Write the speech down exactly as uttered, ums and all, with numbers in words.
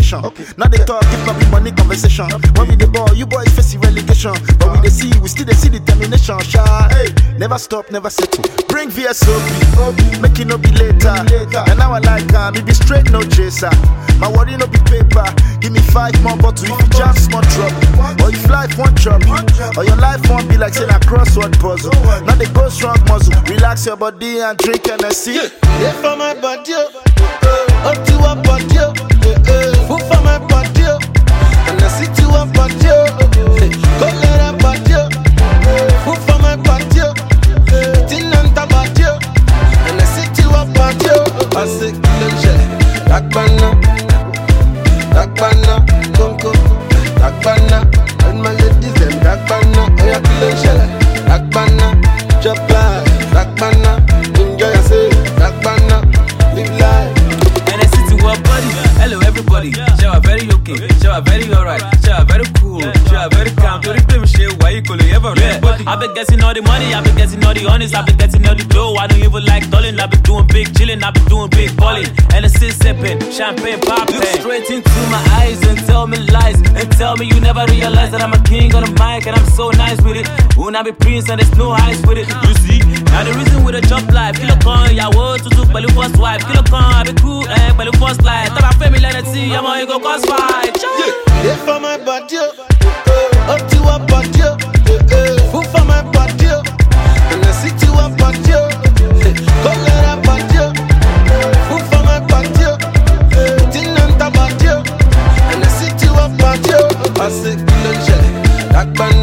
location. Okay. Now they talk, if not be money conversation. Okay. When we the ball, you boys facing relegation. But uh. we they see, we still they see determination. Shy, hey. Never stop, never settle. Bring V S O P, make it no be later. later. And now I like uh, me be straight, no chaser. My worry no be paper. Give me five more bottles if you jam small trouble. Or if life won't chop you, or your life won't be like saying a crossword puzzle. Now they go strong muzzle. Relax your body and drink and see. Yeah, yeah for my body, uh, up to a body, uh, uh, food for my body, uh, and I sit to a body, uh, go let a body, uh, food for my body, uh, tin and tabadi, uh, and I sit to a body, uh, I say kill and that banana, that banana, conco, that banana, and my ladies them that banana, oh yeah kill and shell, that banana, chop life, that banana, enjoy yourself, that banana, live life. And I sit to our body, hello everybody, show are very okay, show are very alright, show are very cool, show are very calm, don't blame shit, why you call it ever yeah. I been getting all the money, I been getting all the honest, I been getting all the dough, I don't even like dulling, I been doing big chillin', I been doing big balling, and I sit sipping, champagne poppin'. Look straight into my eyes and tell me lies, and tell me you never realize that I'm a king on the mic, and I'm so nice with it, when I be prince and there's no ice with it, you see, now the reason with a job life, kill a con, ya wo to do, but the first wife, kill a con, I be cool, eh, but the first life, tell my family let it see, I'm on you go cause fight. Yeah, for my body, uh, up to a body, uh, uh, food for my body, uh, and I sit to a body, uh, go let a body, uh, food for my body, uh, tin and tabadi, uh, and I sit to a body, uh, I say kill and shell, that banana.